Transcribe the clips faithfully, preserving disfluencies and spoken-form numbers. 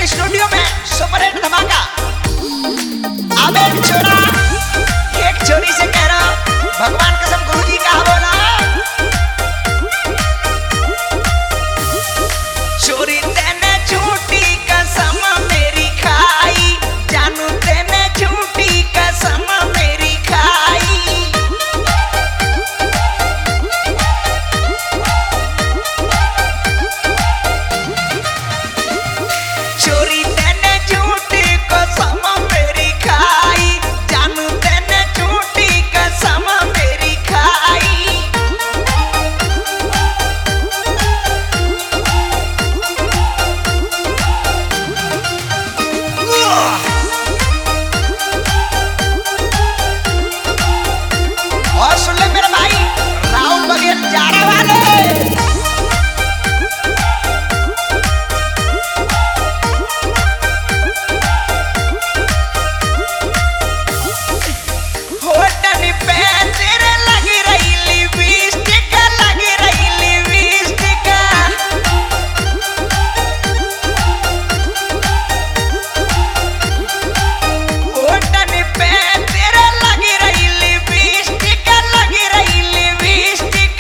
Studio में super hit धमाका। अब एक छोरा एक छोरी से कह रहा, भगवान कसम गुरुजी का बोला, चोरी तेने झूठी कसम मेरी खाई, जानू तेने झूठी कसम मेरी खाई। चोरी तेने झूठी कसम मेरी खाई, जानू तेने झूठी कसम मेरी खाई। और सुन ले मेरे भाई, राहुल बघेल जाड़ा वाले, होटल पे तेरे लगी रही लिपस्टिक, लगी रही लिपस्टिक। होटल पे तेरे लगी रही लिपस्टिक, लगी रही लिपस्टिक।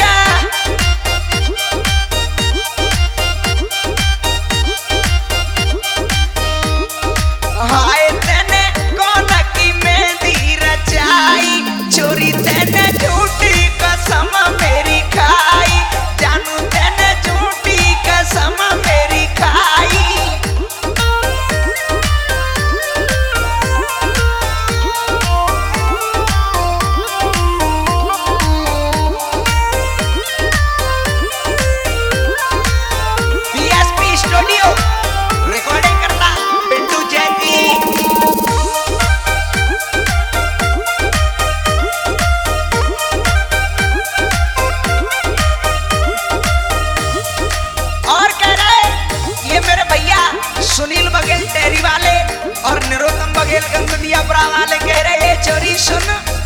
हाय तेने कौन की मेहंदी रचाई, चोरी तेने झूठी कसम मेरी खाई, जानू तेने झूठी कसम मेरी खाई। बीएसपी स्टूडियो रिकॉर्डिंग करता पिंटू जैती। और कह रहे ये मेरे भैया सुनील बघेल टेरी वाले और निरोत्तम बघेल गंगदियापुरा वाले कह रहे, चोरी सुन